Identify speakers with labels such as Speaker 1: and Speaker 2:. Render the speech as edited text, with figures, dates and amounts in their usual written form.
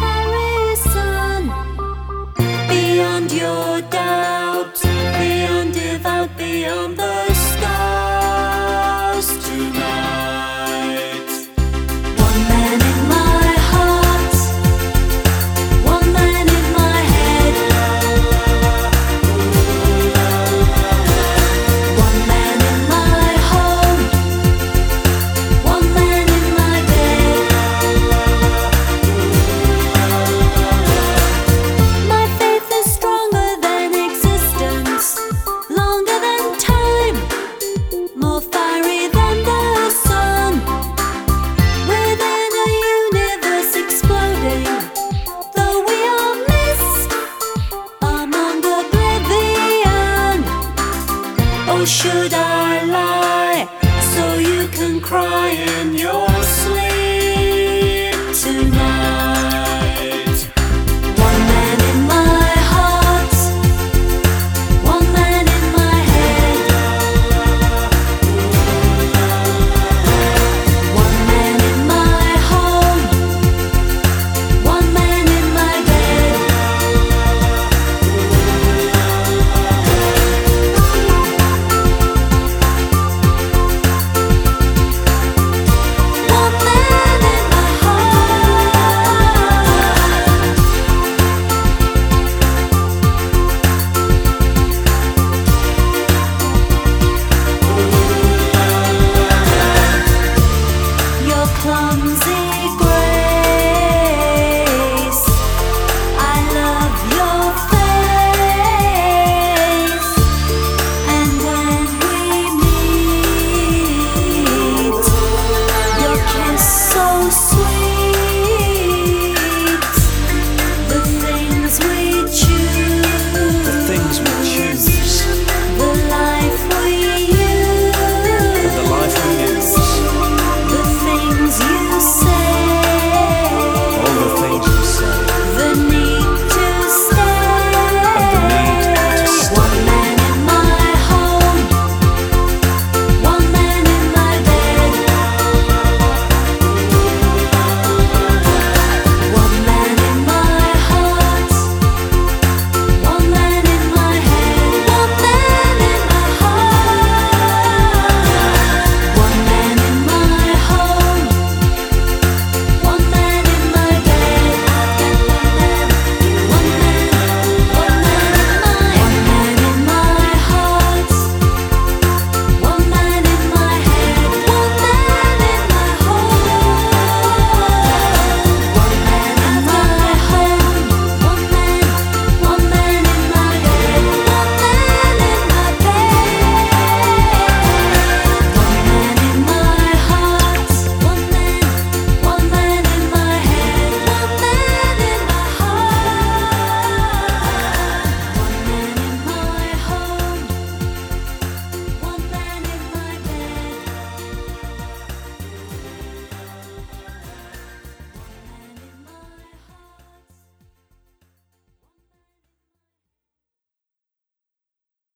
Speaker 1: comparison. Beyond your doubt, beyond devout, beyond the stars tonight. One man in my heart, one man in my head, one man in my home, one man in my bed. My faith is stronger than existence, longer than time, more fiery than the sun. Within a universe exploding, though we are mist among oblivion. Oh, should